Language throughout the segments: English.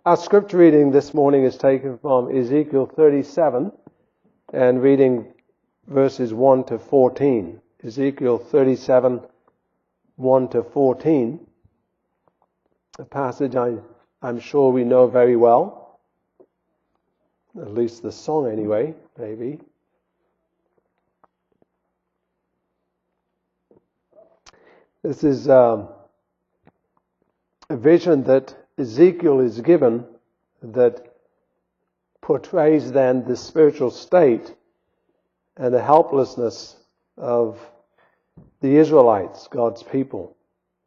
Our scripture reading this morning is taken from Ezekiel 37 and reading verses 1 to 14. Ezekiel 37, 1 to 14. A passage I'm sure we know very well. At least the song anyway, maybe. This is a vision that Ezekiel is given that portrays then the spiritual state and the helplessness of the Israelites, God's people.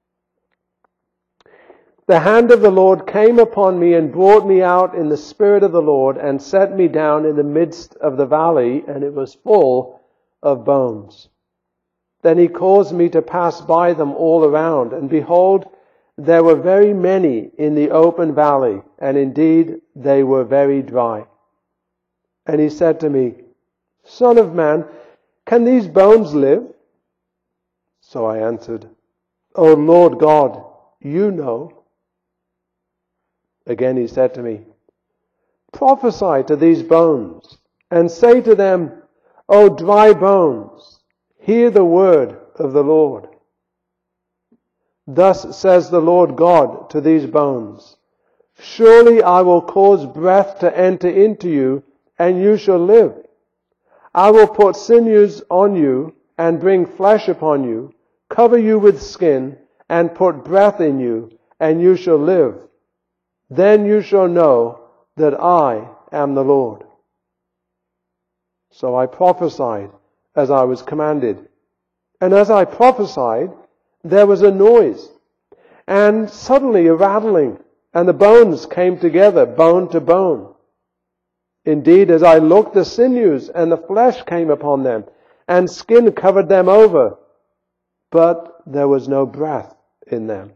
The hand of the Lord came upon me and brought me out in the spirit of the Lord and set me down in the midst of the valley, and it was full of bones. Then he caused me to pass by them all around, and behold, there were very many in the open valley, and indeed they were very dry. And he said to me, Son of man, can these bones live? So I answered, O Lord God, you know. Again he said to me, Prophesy to these bones, and say to them, O dry bones, hear the word of the Lord. Thus says the Lord God to these bones, Surely I will cause breath to enter into you, and you shall live. I will put sinews on you, and bring flesh upon you, cover you with skin, and put breath in you, and you shall live. Then you shall know that I am the Lord. So I prophesied as I was commanded. And as I prophesied, there was a noise, and suddenly a rattling, and the bones came together, bone to bone. Indeed, as I looked, the sinews and the flesh came upon them, and skin covered them over, but there was no breath in them.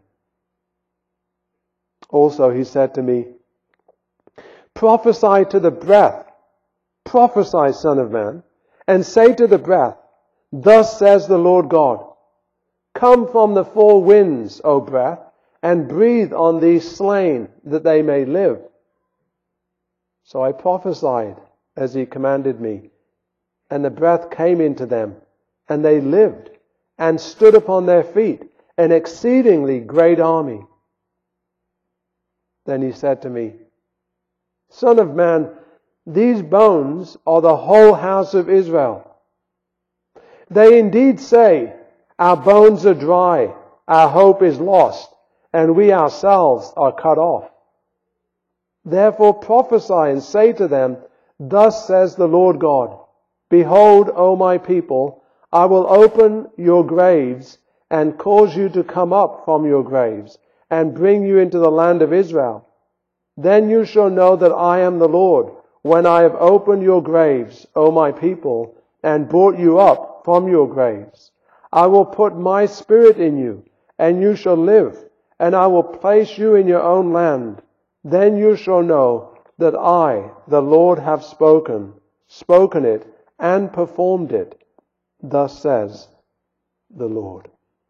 Also he said to me, Prophesy to the breath, prophesy, Son of man, and say to the breath, Thus says the Lord God, Come from the four winds, O breath, and breathe on these slain, that they may live. So I prophesied as he commanded me, and the breath came into them, and they lived, and stood upon their feet, an exceedingly great army. Then he said to me, Son of man, these bones are the whole house of Israel. They indeed say, Our bones are dry, our hope is lost, and we ourselves are cut off. Therefore prophesy and say to them, Thus says the Lord God, Behold, O my people, I will open your graves and cause you to come up from your graves and bring you into the land of Israel. Then you shall know that I am the Lord, when I have opened your graves, O my people, and brought you up from your graves. I will put my spirit in you, and you shall live, and I will place you in your own land. Then you shall know that I, the Lord, have spoken it, and performed it. Thus says the Lord.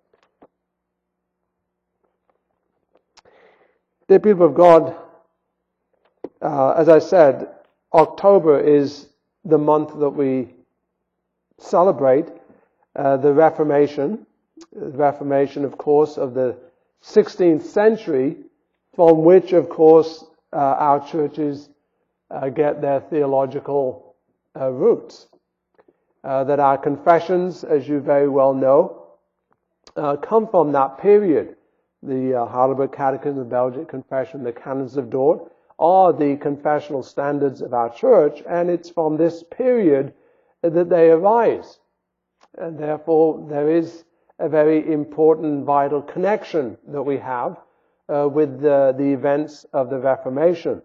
Dear people of God, as I said, October is the month that we celebrate the Reformation. The Reformation, of course, of the 16th century, from which, of course, our churches get their theological roots. That our confessions, as you very well know, come from that period. The Heidelberg Catechism, the Belgic Confession, the Canons of Dort are the confessional standards of our church, and it's from this period that they arise. And therefore, there is a very important, vital connection that we have with the events of the Reformation.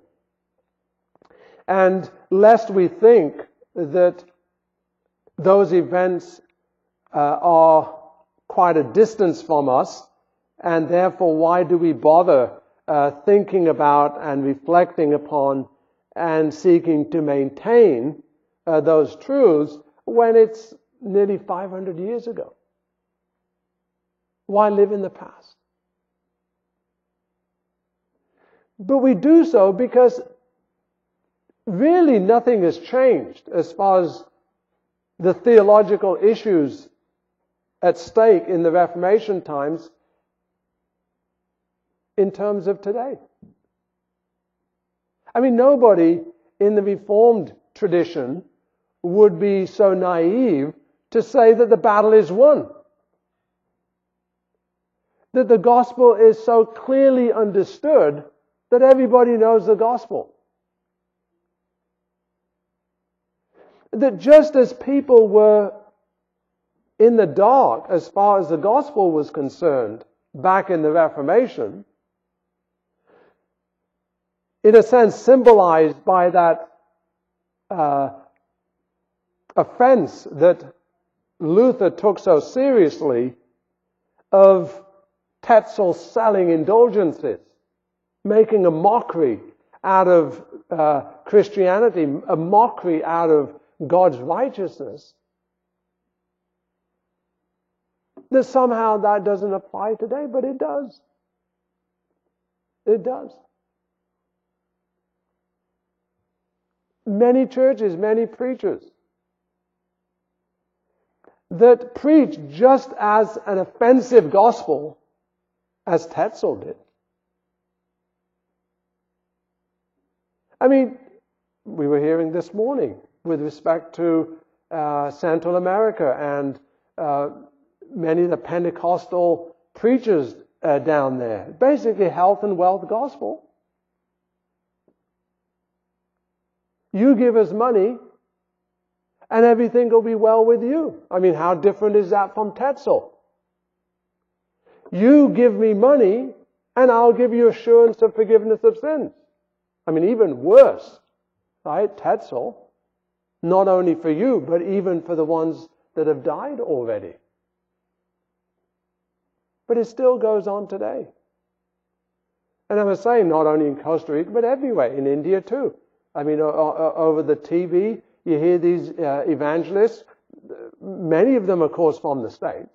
And lest we think that those events are quite a distance from us, and therefore why do we bother thinking about and reflecting upon and seeking to maintain those truths when it's nearly 500 years ago? Why live in the past? But we do so because really nothing has changed as far as the theological issues at stake in the Reformation times in terms of today. I mean, nobody in the Reformed tradition would be so naive to say that the battle is won. That the gospel is so clearly understood that everybody knows the gospel. That just as people were in the dark as far as the gospel was concerned back in the Reformation, in a sense symbolized by that offense that Luther took so seriously of Tetzel selling indulgences, making a mockery out of Christianity, a mockery out of God's righteousness, that somehow that doesn't apply today, but it does. It does. Many churches, many preachers that preach just as an offensive gospel as Tetzel did. I mean, we were hearing this morning with respect to Central America and many of the Pentecostal preachers down there. Basically, health and wealth gospel. You give us money and everything will be well with you. I mean, how different is that from Tetzel? You give me money and I'll give you assurance of forgiveness of sins. I mean, even worse, right? Tetzel, not only for you, but even for the ones that have died already. But it still goes on today. And I was saying, not only in Costa Rica, but everywhere, in India too. I mean, over the TV, you hear these evangelists, many of them, of course, from the States,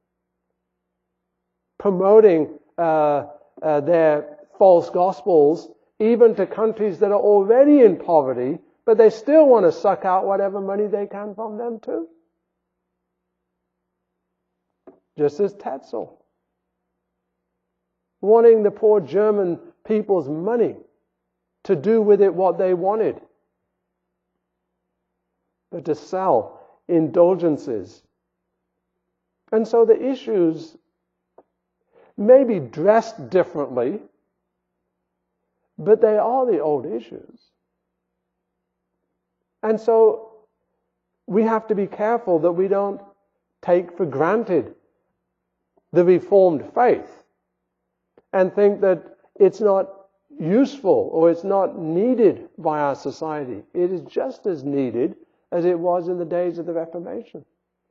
promoting their false gospels even to countries that are already in poverty, but they still want to suck out whatever money they can from them too. Just as Tetzel, wanting the poor German people's money to do with it what they wanted, but to sell indulgences. And so the issues may be dressed differently, but they are the old issues. And so we have to be careful that we don't take for granted the Reformed faith and think that it's not useful or it's not needed by our society. It is just as needed as it was in the days of the Reformation.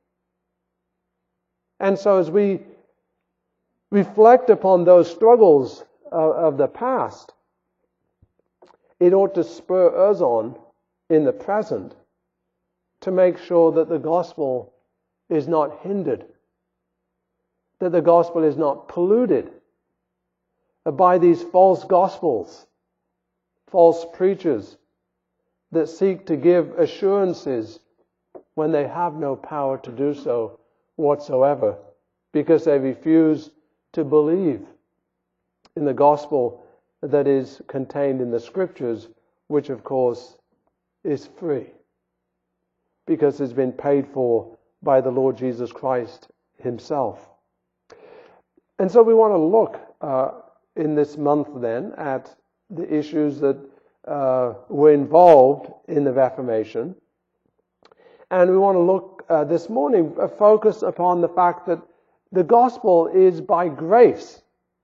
And so as we reflect upon those struggles of the past, it ought to spur us on in the present to make sure that the gospel is not hindered, that the gospel is not polluted by these false gospels, false preachers that seek to give assurances when they have no power to do so whatsoever, because they refuse to believe in the gospel that is contained in the Scriptures, which of course is free, because it's been paid for by the Lord Jesus Christ Himself. And so we want to look in this month then at the issues that were involved in the Reformation. And we want to look this morning, focus upon the fact that the gospel is by grace.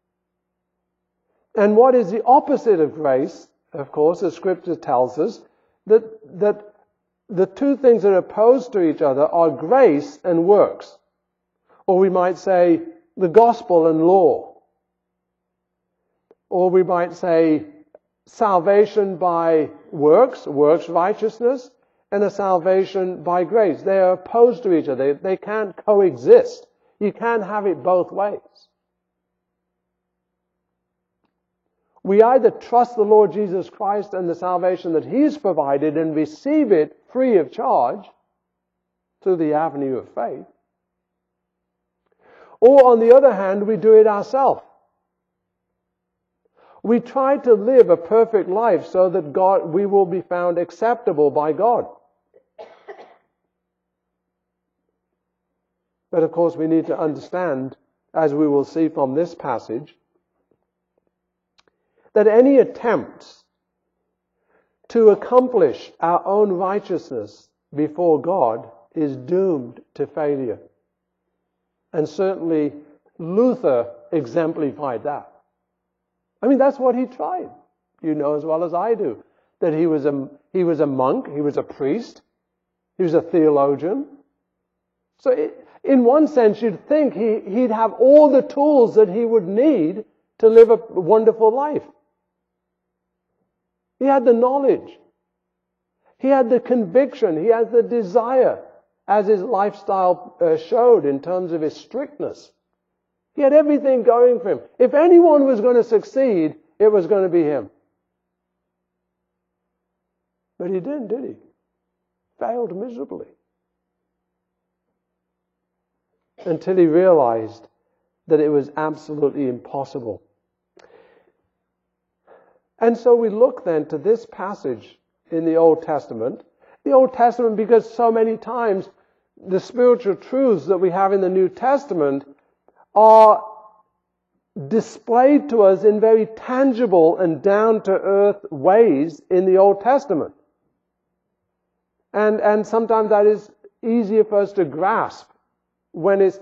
And what is the opposite of grace? Of course, the Scripture tells us that the two things that are opposed to each other are grace and works. Or we might say the gospel and law. Or we might say salvation by works righteousness, and a salvation by grace. They are opposed to each other. They can't coexist. You can't have it both ways. We either trust the Lord Jesus Christ and the salvation that He's provided and receive it free of charge through the avenue of faith, or on the other hand, we do it ourselves. We try to live a perfect life so that we will be found acceptable by God. But of course we need to understand, as we will see from this passage, that any attempts to accomplish our own righteousness before God is doomed to failure. And certainly Luther exemplified that. I mean, that's what he tried. You know as well as I do that he was a monk, he was a priest, he was a theologian. So in one sense, you'd think he'd have all the tools that he would need to live a wonderful life. He had the knowledge. He had the conviction. He had the desire, as his lifestyle showed in terms of his strictness. He had everything going for him. If anyone was going to succeed, it was going to be him. But he didn't, did he? Failed miserably. Until he realized that it was absolutely impossible. And so we look then to this passage in the Old Testament. The Old Testament, because so many times the spiritual truths that we have in the New Testament are displayed to us in very tangible and down-to-earth ways in the Old Testament. And sometimes that is easier for us to grasp when it's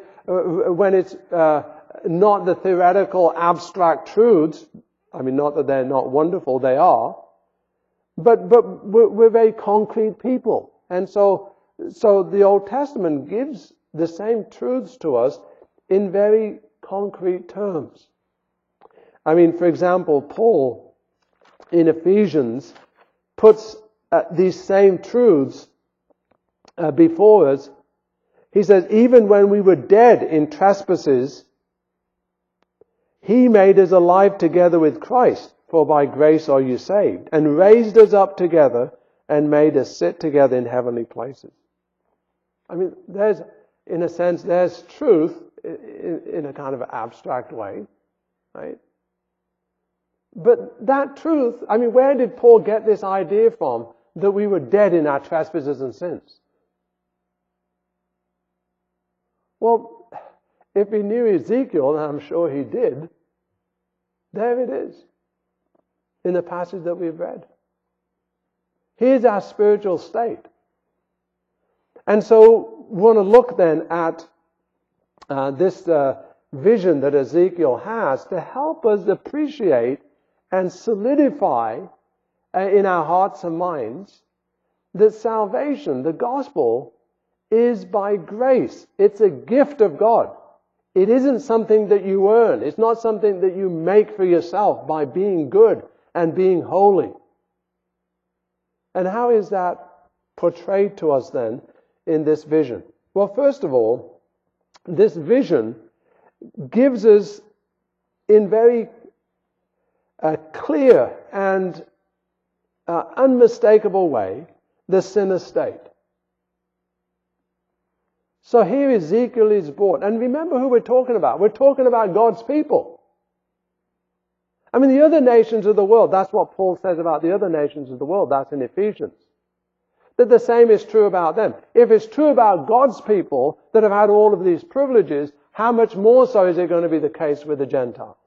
not the theoretical abstract truths. I mean, not that they're not wonderful, they are. But we're very concrete people. And so the Old Testament gives the same truths to us in very concrete terms. I mean, for example, Paul in Ephesians puts these same truths before us. He says, even when we were dead in trespasses, He made us alive together with Christ, for by grace are you saved, and raised us up together and made us sit together in heavenly places. I mean, in a sense, there's truth in a kind of abstract way, right? But that truth, I mean, where did Paul get this idea from that we were dead in our trespasses and sins? Well, if he knew Ezekiel, and I'm sure he did, there it is in the passage that we've read. Here's our spiritual state. And so we want to look then at this vision that Ezekiel has to help us appreciate and solidify in our hearts and minds that salvation, the gospel, is by grace. It's a gift of God. It isn't something that you earn. It's not something that you make for yourself by being good and being holy. And how is that portrayed to us then in this vision? Well, first of all, this vision gives us in very clear and unmistakable way the sinner state. So here Ezekiel is brought. And remember who we're talking about. We're talking about God's people. I mean, the other nations of the world, that's what Paul says about the other nations of the world. That's in Ephesians. That the same is true about them. If it's true about God's people that have had all of these privileges, how much more so is it going to be the case with the Gentiles?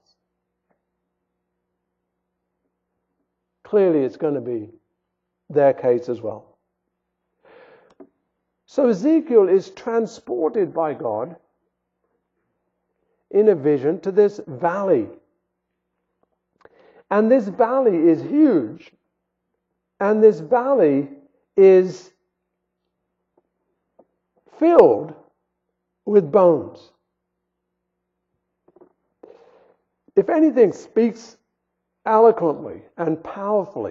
Clearly it's going to be their case as well. So Ezekiel is transported by God in a vision to this valley. And this valley is huge. And this valley is filled with bones. If anything speaks eloquently and powerfully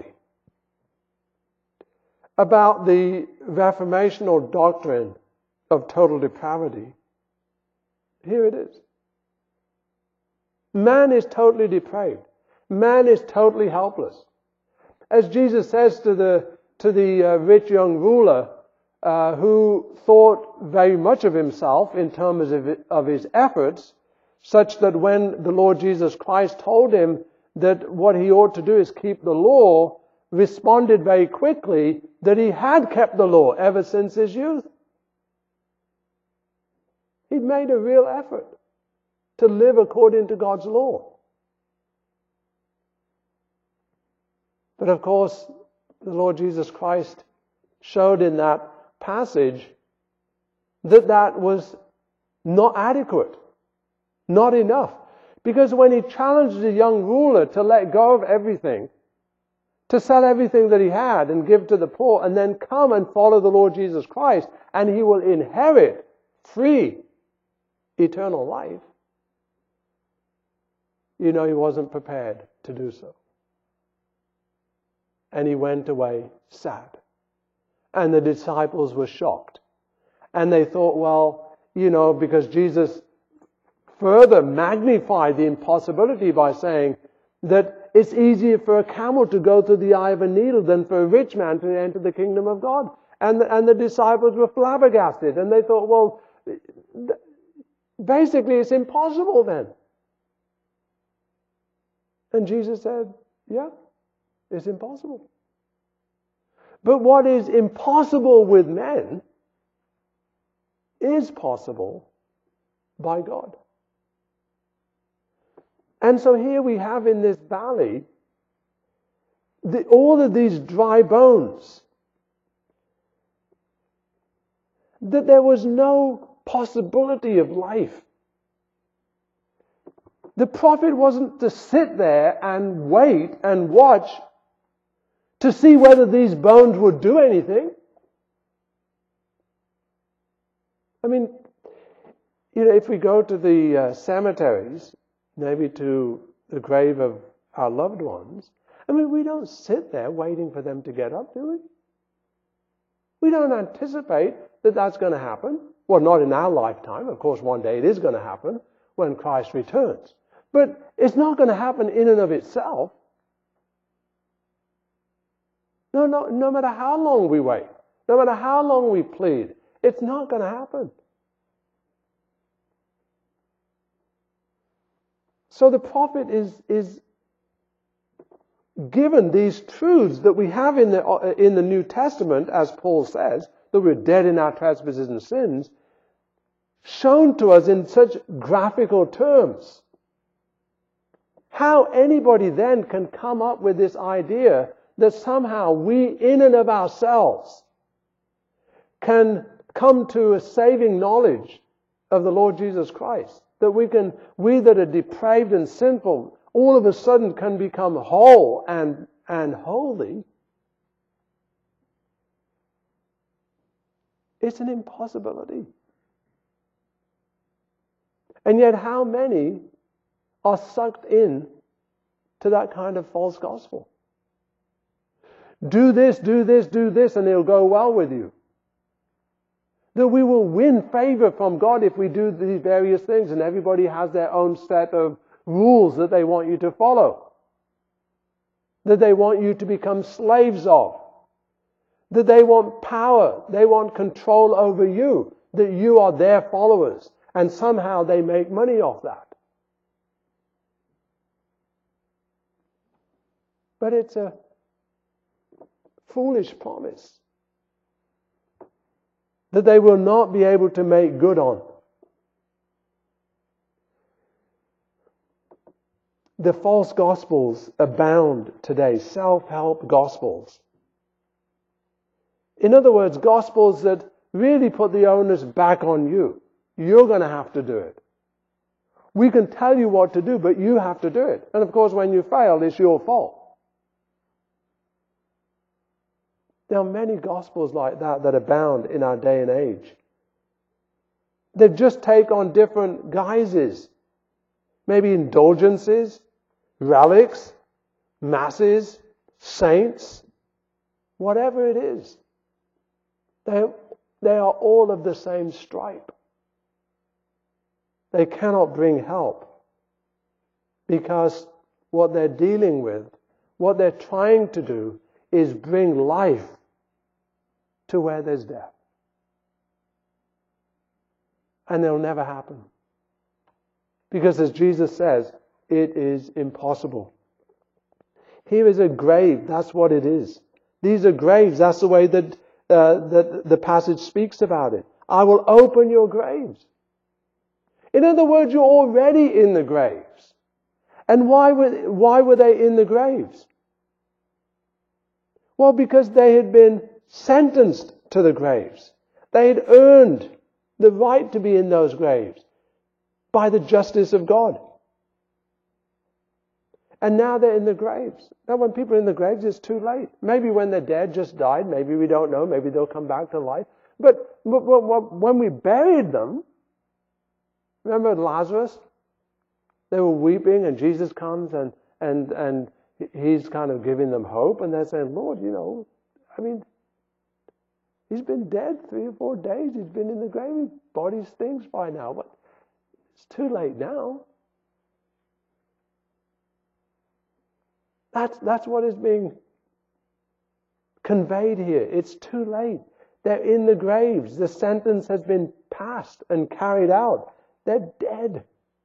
about the reformational doctrine of total depravity, here it is. Man is totally depraved. Man is totally helpless. As Jesus says to the rich young ruler, who thought very much of himself in terms of his efforts, such that when the Lord Jesus Christ told him that what he ought to do is keep the law, responded very quickly that he had kept the law ever since his youth. He'd made a real effort to live according to God's law. But of course, the Lord Jesus Christ showed in that passage that was not adequate, not enough. Because when he challenged the young ruler to let go of everything, to sell everything that he had and give to the poor, and then come and follow the Lord Jesus Christ, and he will inherit free eternal life, he wasn't prepared to do so. And he went away sad. And the disciples were shocked. And they thought, well, because Jesus further magnified the impossibility by saying that it's easier for a camel to go through the eye of a needle than for a rich man to enter the kingdom of God. And the disciples were flabbergasted. And they thought, well, basically it's impossible then. And Jesus said, yeah, it's impossible. But what is impossible with men is possible by God. And so here we have in this valley all of these dry bones. That there was no possibility of life. The prophet wasn't to sit there and wait and watch to see whether these bones would do anything. I mean, if we go to the cemeteries, maybe to the grave of our loved ones, we don't sit there waiting for them to get up, do we? We don't anticipate that that's going to happen. Well, not in our lifetime. Of course, one day it is going to happen when Christ returns. But it's not going to happen in and of itself. No matter how long we wait, no matter how long we plead, it's not going to happen. So the prophet is given these truths that we have in the New Testament, as Paul says, that we're dead in our trespasses and sins, shown to us in such graphical terms. How anybody then can come up with this idea that somehow we, in and of ourselves, can come to a saving knowledge of the Lord Jesus Christ. That we that are depraved and sinful, all of a sudden can become whole and holy. It's an impossibility. And yet how many are sucked in to that kind of false gospel? Do this, do this, do this, and it'll go well with you. That we will win favor from God if we do these various things, and everybody has their own set of rules that they want you to follow. That they want you to become slaves of. That they want power, they want control over you, that you are their followers, and somehow they make money off that. But it's a foolish promise that they will not be able to make good on. The false gospels abound today, self-help gospels. In other words, gospels that really put the onus back on you. You're going to have to do it. We can tell you what to do, but you have to do it. And of course, when you fail, it's your fault. There are many gospels like that abound in our day and age. They just take on different guises. Maybe indulgences, relics, masses, saints, whatever it is. They are all of the same stripe. They cannot bring help because what they're dealing with, what they're trying to do is bring life to where there's death. And it'll never happen. Because as Jesus says, it is impossible. Here is a grave, that's what it is. These are graves, that's the way that the passage speaks about it. I will open your graves. In other words, you're already in the graves. And why were they in the graves? Well, because they had been sentenced to the graves. They had earned the right to be in those graves by the justice of God. And now they're in the graves. Now when people are in the graves, it's too late. Maybe when they're dead, just died. Maybe we don't know. Maybe they'll come back to life. But when we buried them, remember Lazarus? They were weeping and Jesus comes and he's kind of giving them hope. And they're saying, Lord, he's been dead 3 or 4 days. He's been in the grave. His body stinks by now. But it's too late now. That's what is being conveyed here. It's too late. They're in the graves. The sentence has been passed and carried out. They're dead.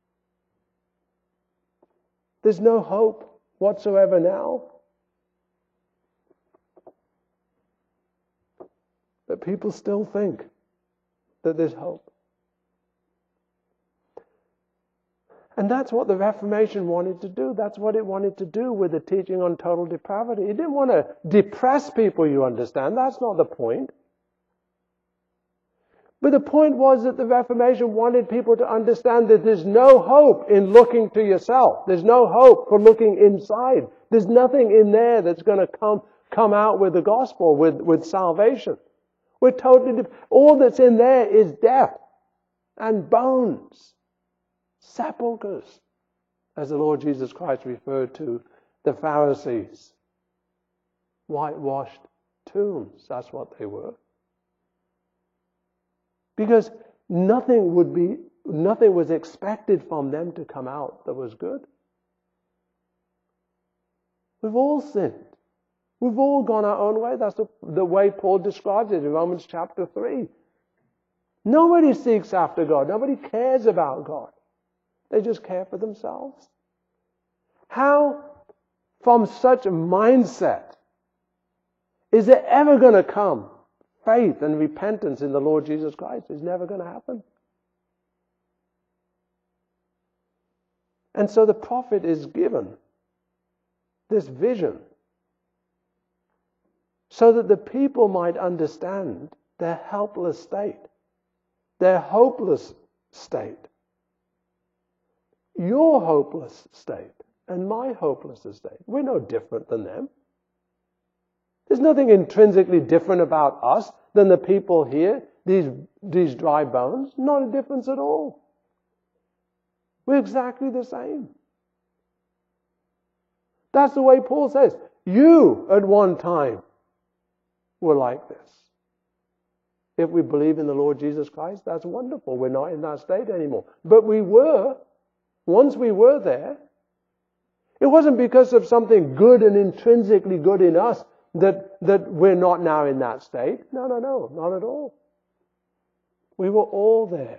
There's no hope whatsoever now. But people still think that there's hope. And that's what the Reformation wanted to do. That's what it wanted to do with the teaching on total depravity. It didn't want to depress people, you understand. That's not the point. But the point was that the Reformation wanted people to understand that there's no hope in looking to yourself. There's no hope for looking inside. There's nothing in there that's going to come out with the gospel, with salvation. We're totally all that's in there is death and bones. Sepulchres, as the Lord Jesus Christ referred to the Pharisees. Whitewashed tombs, that's what they were. Because nothing was expected from them to come out that was good. We've all sinned. We've all gone our own way. That's the way Paul describes it in Romans chapter 3. Nobody seeks after God. Nobody cares about God. They just care for themselves. How, from such a mindset, is there ever going to come faith and repentance in the Lord Jesus Christ? It's never going to happen. And so the prophet is given this vision so that the people might understand their helpless state, their hopeless state. Your hopeless state and my hopeless state. We're no different than them. There's nothing intrinsically different about us than the people here, these dry bones. Not a difference at all. We're exactly the same. That's the way Paul says. You at one time were like this. If we believe in the Lord Jesus Christ, that's wonderful. We're not in that state anymore. But we were. Once we were there, it wasn't because of something good and intrinsically good in us that we're not now in that state. No, not at all. We were all there.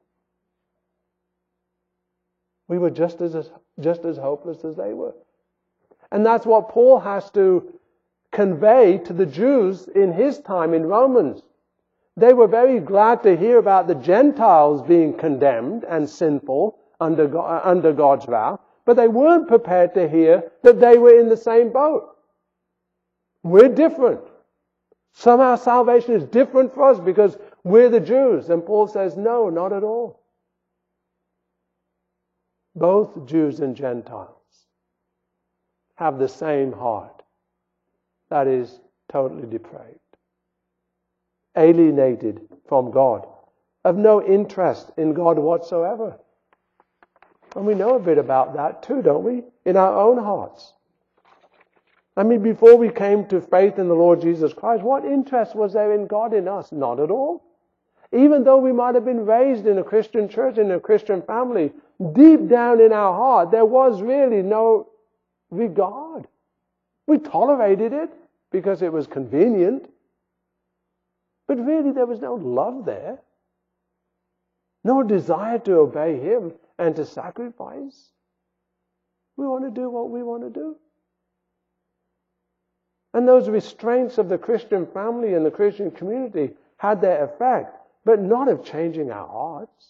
We were just as hopeless as they were. And that's what Paul has to convey to the Jews in his time in Romans. They were very glad to hear about the Gentiles being condemned and sinful under God's wrath, but they weren't prepared to hear that they were in the same boat. We're different. Somehow salvation is different for us because we're the Jews. And Paul says, no, not at all. Both Jews and Gentiles have the same heart. That is totally depraved. Alienated from God. Of no interest in God whatsoever. And we know a bit about that too, don't we? In our own hearts. I mean, before we came to faith in the Lord Jesus Christ, what interest was there in God in us? Not at all. Even though we might have been raised in a Christian church, in a Christian family, deep down in our heart, there was really no regard. We tolerated it because it was convenient. But really there was no love there. No desire to obey Him and to sacrifice. We want to do what we want to do. And those restraints of the Christian family and the Christian community had their effect, but not of changing our hearts.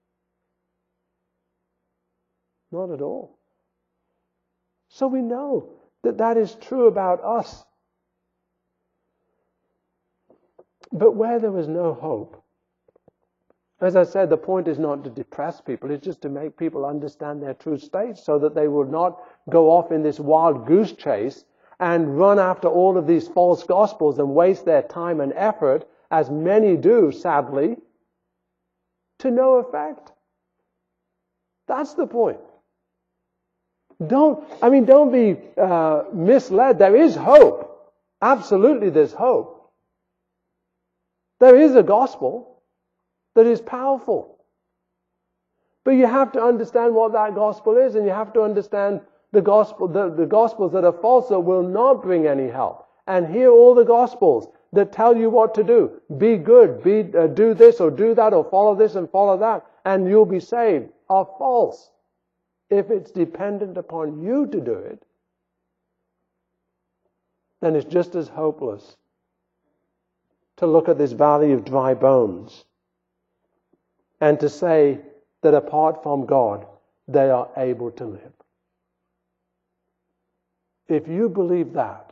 Not at all. So we know that that is true about us. But where there was no hope, as I said, the point is not to depress people, it's just to make people understand their true state so that they will not go off in this wild goose chase and run after all of these false gospels and waste their time and effort, as many do, sadly, to no effect. That's the point. Don't be misled. There is hope. Absolutely there's hope. There is a gospel that is powerful. But you have to understand what that gospel is, and you have to understand the gospels that are false that will not bring any help. And hear all the gospels that tell you what to do. Be good, do this or do that, or follow this and follow that, and you'll be saved, are false. If it's dependent upon you to do it, then it's just as hopeless to look at this valley of dry bones and to say that apart from God, they are able to live. If you believe that,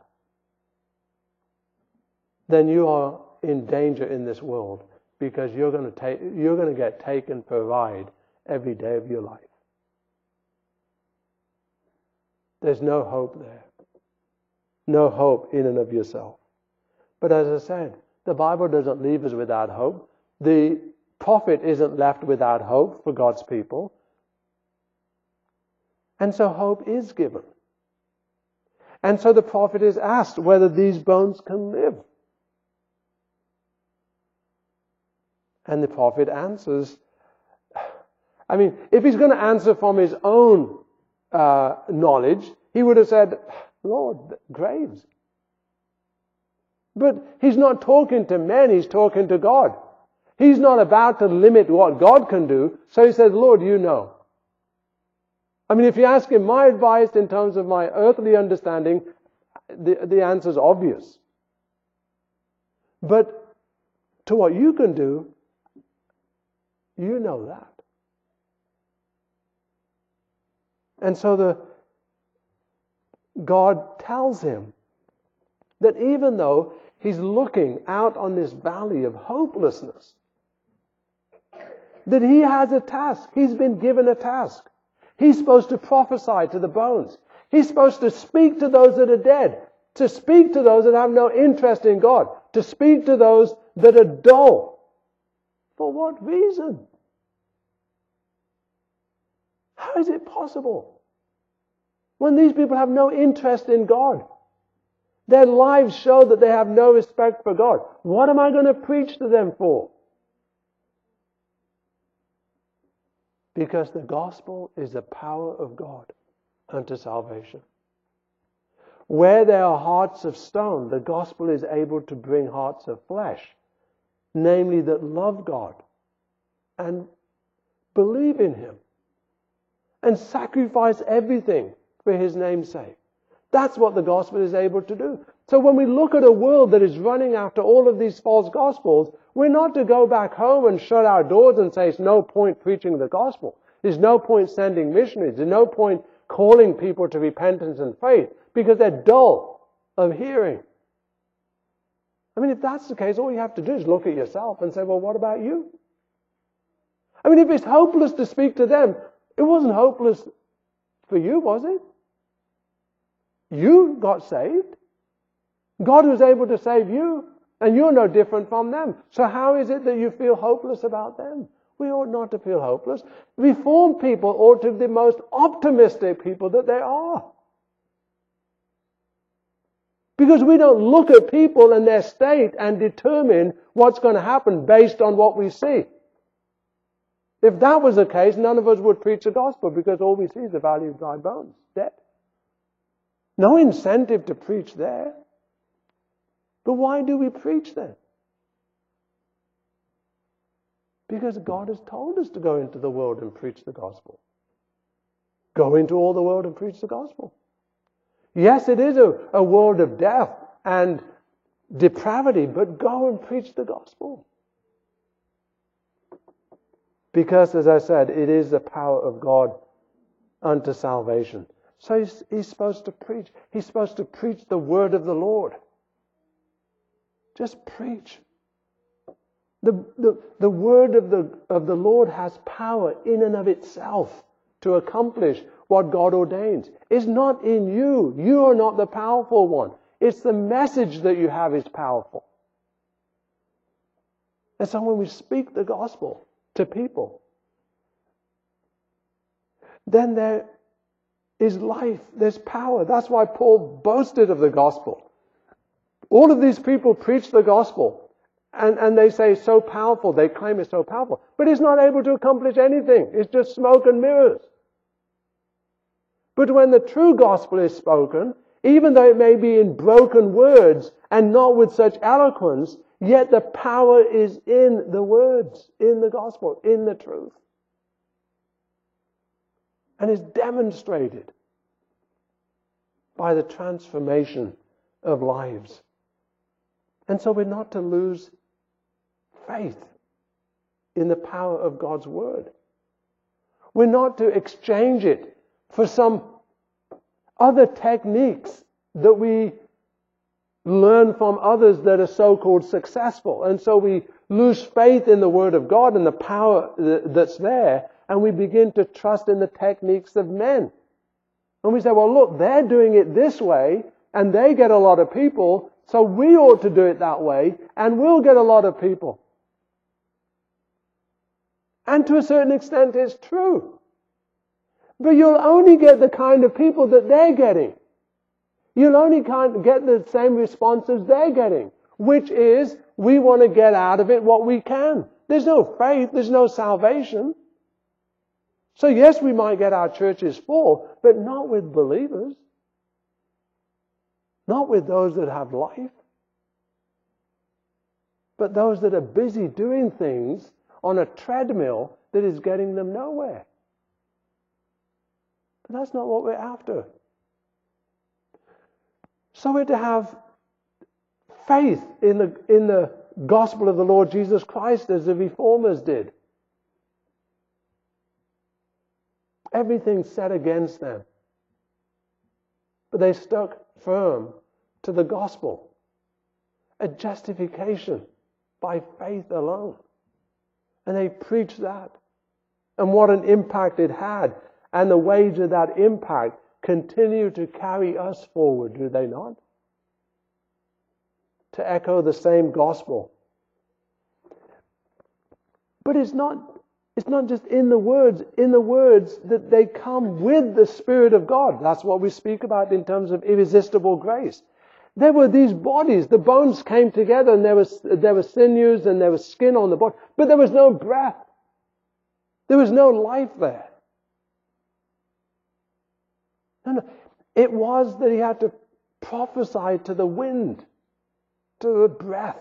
then you are in danger in this world, because you're going to get taken for a ride every day of your life. There's no hope there. No hope in and of yourself. But as I said, the Bible doesn't leave us without hope. The prophet isn't left without hope for God's people. And so hope is given. And so the prophet is asked whether these bones can live. And the prophet answers, if he's going to answer from his own knowledge, he would have said, Lord, graves. But he's not talking to men, he's talking to God. He's not about to limit what God can do, so he says, Lord, you know. If you ask him my advice in terms of my earthly understanding, the answer is obvious. But to what you can do, you know that. And so God tells him that even though he's looking out on this valley of hopelessness, that he has a task. He's been given a task. He's supposed to prophesy to the bones. He's supposed to speak to those that are dead, to speak to those that have no interest in God, to speak to those that are dull. For what reason? How is it possible? When these people have no interest in God, their lives show that they have no respect for God. What am I going to preach to them for? Because the gospel is the power of God unto salvation. Where there are hearts of stone, the gospel is able to bring hearts of flesh, namely that love God and believe in Him and sacrifice everything for His name's sake. That's what the gospel is able to do. So when we look at a world that is running after all of these false gospels, we're not to go back home and shut our doors and say, it's no point preaching the gospel. There's no point sending missionaries. There's no point calling people to repentance and faith because they're dull of hearing. If that's the case, all you have to do is look at yourself and say, well, what about you? If it's hopeless to speak to them, it wasn't hopeless for you, was it? You got saved. God was able to save you, and you're no different from them. So how is it that you feel hopeless about them? We ought not to feel hopeless. Reformed people ought to be the most optimistic people that they are. Because we don't look at people and their state and determine what's going to happen based on what we see. If that was the case, none of us would preach the gospel because all we see is the valley of dry bones, dead. No incentive to preach there. But why do we preach then? Because God has told us to go into the world and preach the gospel. Go into all the world and preach the gospel. Yes, it is a world of death and depravity, but go and preach the gospel. Because, as I said, it is the power of God unto salvation. So he's supposed to preach. He's supposed to preach the word of the Lord. Just preach. The word of the Lord has power in and of itself to accomplish what God ordains. It's not in you. You are not the powerful one. It's the message that you have is powerful. And so when we speak the gospel to people, then there is life, there's power. That's why Paul boasted of the gospel. All of these people preach the gospel. And they say so powerful, they claim it's so powerful. But it's not able to accomplish anything. It's just smoke and mirrors. But when the true gospel is spoken, even though it may be in broken words and not with such eloquence, yet the power is in the words, in the gospel, in the truth. And is demonstrated by the transformation of lives. And so we're not to lose faith in the power of God's word. We're not to exchange it for some other techniques that we learn from others that are so-called successful. And so we lose faith in the word of God and the power that's there, and we begin to trust in the techniques of men. And we say, well, look, they're doing it this way, and they get a lot of people, so we ought to do it that way, and we'll get a lot of people. And to a certain extent, it's true. But you'll only get the kind of people that they're getting. You'll only get the same responses they're getting, which is, we want to get out of it what we can. There's no faith, there's no salvation. So yes, we might get our churches full, but not with believers. Not with those that have life. But those that are busy doing things on a treadmill that is getting them nowhere. But that's not what we're after. So we're to have faith in the gospel of the Lord Jesus Christ as the reformers did. Everything set against them. But they stuck firm to the gospel. A justification by faith alone. And they preached that. And what an impact it had. And the waves of that impact continue to carry us forward, do they not? To echo the same gospel. But it's not just in the words that they come with the Spirit of God. That's what we speak about in terms of irresistible grace. There were these bodies, the bones came together and there were sinews and there was skin on the bone, but there was no breath. There was no life there. No. It was that he had to prophesy to the wind, to the breath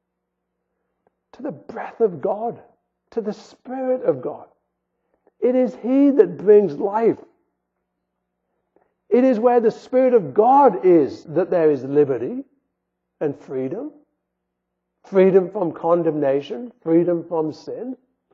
of God, to the Spirit of God. It is He that brings life. It is where the Spirit of God is that there is liberty and freedom. Freedom from condemnation, freedom from sin.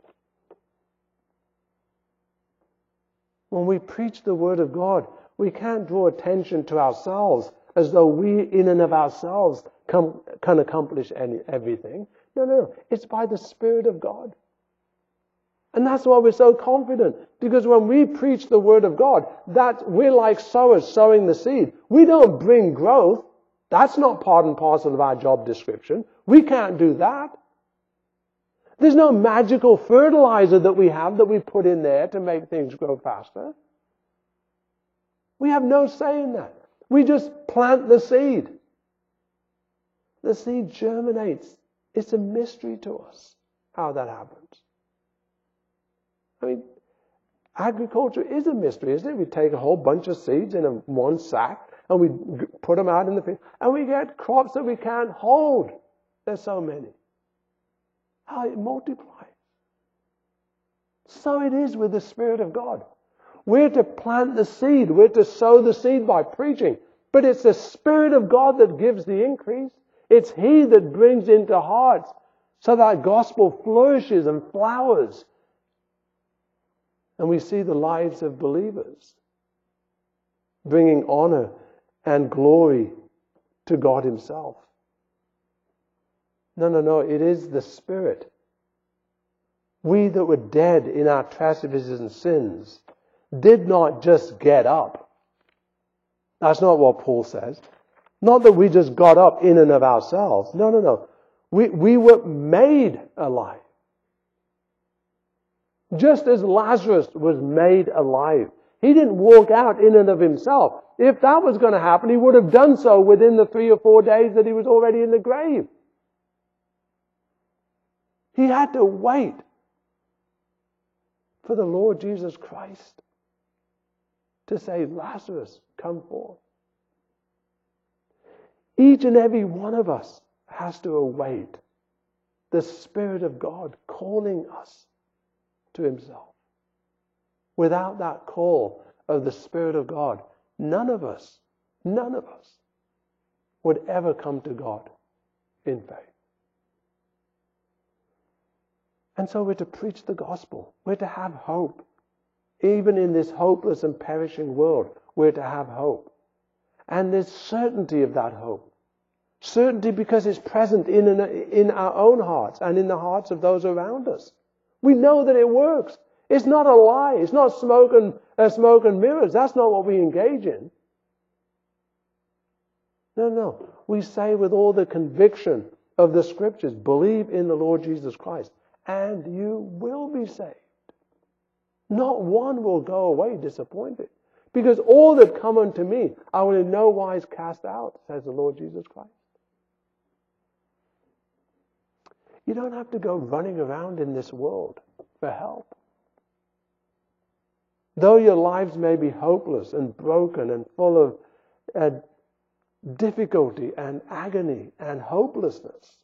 When we preach the Word of God, we can't draw attention to ourselves as though we in and of ourselves can accomplish everything. No. It's by the Spirit of God. And that's why we're so confident. Because when we preach the Word of God, we're like sowers sowing the seed. We don't bring growth. That's not part and parcel of our job description. We can't do that. There's no magical fertilizer that we have that we put in there to make things grow faster. We have no say in that. We just plant the seed. The seed germinates. It's a mystery to us how that happens. I mean, agriculture is a mystery, isn't it? We take a whole bunch of seeds in one sack and we put them out in the field, and we get crops that we can't hold. There's so many. How it multiplies. So it is with the Spirit of God. We're to plant the seed. We're to sow the seed by preaching. But it's the Spirit of God that gives the increase. It's He that brings into hearts so that gospel flourishes and flowers. And we see the lives of believers bringing honor and glory to God Himself. No. It is the Spirit. We that were dead in our trespasses and sins did not just get up. That's not what Paul says. Not that we just got up in and of ourselves. No. We were made alive. Just as Lazarus was made alive. He didn't walk out in and of himself. If that was going to happen, he would have done so within the 3 or 4 days that he was already in the grave. He had to wait for the Lord Jesus Christ to say, Lazarus, come forth. Each and every one of us has to await the Spirit of God calling us to Himself. Without that call of the Spirit of God, none of us would ever come to God in faith. And so we're to preach the gospel. We're to have hope. Even in this hopeless and perishing world, we're to have hope. And there's certainty of that hope. Certainty because it's present in our own hearts and in the hearts of those around us. We know that it works. It's not a lie. It's not smoke and mirrors. That's not what we engage in. No. We say with all the conviction of the Scriptures, believe in the Lord Jesus Christ, and you will be saved. Not one will go away disappointed. Because all that come unto me, I will in no wise cast out, says the Lord Jesus Christ. You don't have to go running around in this world for help. Though your lives may be hopeless and broken and full of difficulty and agony and hopelessness,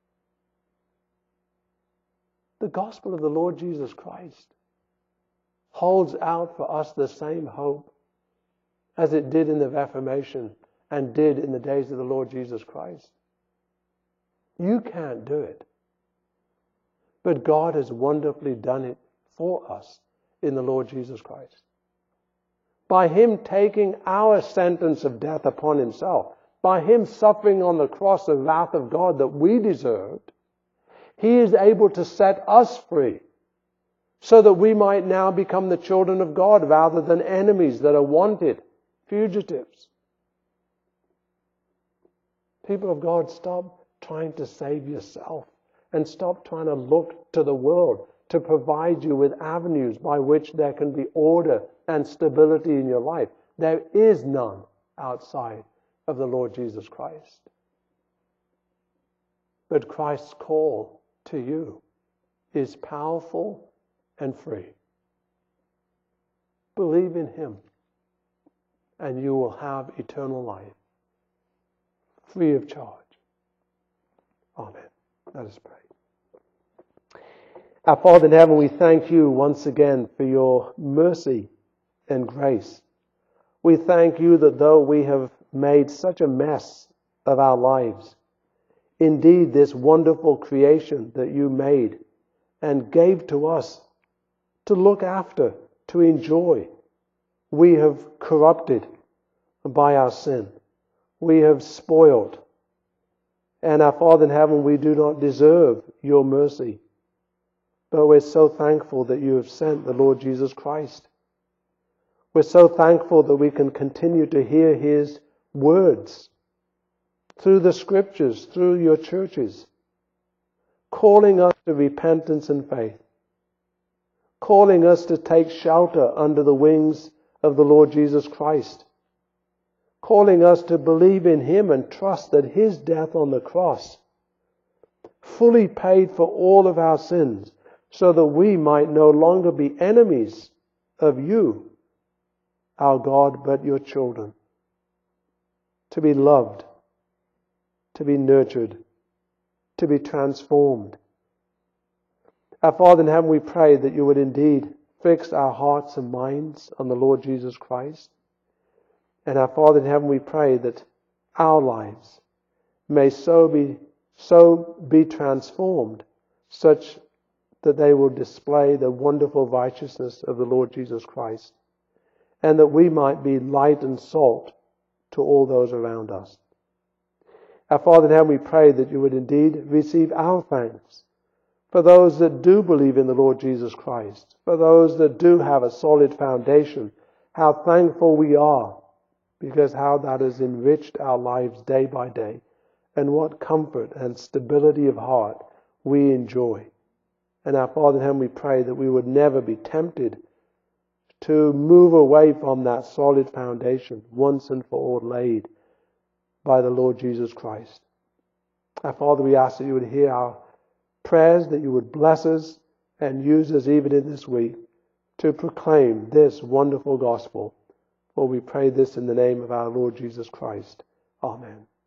the gospel of the Lord Jesus Christ holds out for us the same hope as it did in the Reformation and did in the days of the Lord Jesus Christ. You can't do it. But God has wonderfully done it for us in the Lord Jesus Christ. By Him taking our sentence of death upon Himself, by Him suffering on the cross the wrath of God that we deserved, He is able to set us free so that we might now become the children of God rather than enemies that are wanted, fugitives. People of God, stop trying to save yourself and stop trying to look to the world to provide you with avenues by which there can be order and stability in your life. There is none outside of the Lord Jesus Christ. But Christ's call to you is powerful and free. Believe in Him, and you will have eternal life, free of charge. Amen. Let us pray. Our Father in heaven, we thank You once again for Your mercy and grace. We thank You that though we have made such a mess of our lives, indeed this wonderful creation that You made and gave to us to look after, to enjoy, we have corrupted by our sin. We have spoiled. And our Father in heaven, we do not deserve Your mercy. But we're so thankful that You have sent the Lord Jesus Christ. We're so thankful that we can continue to hear His words through the Scriptures, through Your churches, calling us to repentance and faith, calling us to take shelter under the wings of the Lord Jesus Christ, calling us to believe in Him and trust that His death on the cross fully paid for all of our sins, so that we might no longer be enemies of You, our God, but Your children. to be loved, to be nurtured, to be transformed. Our Father in heaven, we pray that you would indeed fix our hearts and minds on the Lord Jesus Christ. And our Father in heaven, we pray that our lives may so be transformed, such that they will display the wonderful righteousness of the Lord Jesus Christ, and that we might be light and salt to all those around us. Our Father in heaven, we pray that you would indeed receive our thanks for those that do believe in the Lord Jesus Christ, for those that do have a solid foundation. How thankful we are, because how that has enriched our lives day by day, and what comfort and stability of heart we enjoy. And our Father in heaven, we pray that we would never be tempted to move away from that solid foundation once and for all laid by the Lord Jesus Christ. Our Father, we ask that you would hear our prayers, that you would bless us and use us even in this week to proclaim this wonderful gospel. For we pray this in the name of our Lord Jesus Christ. Amen.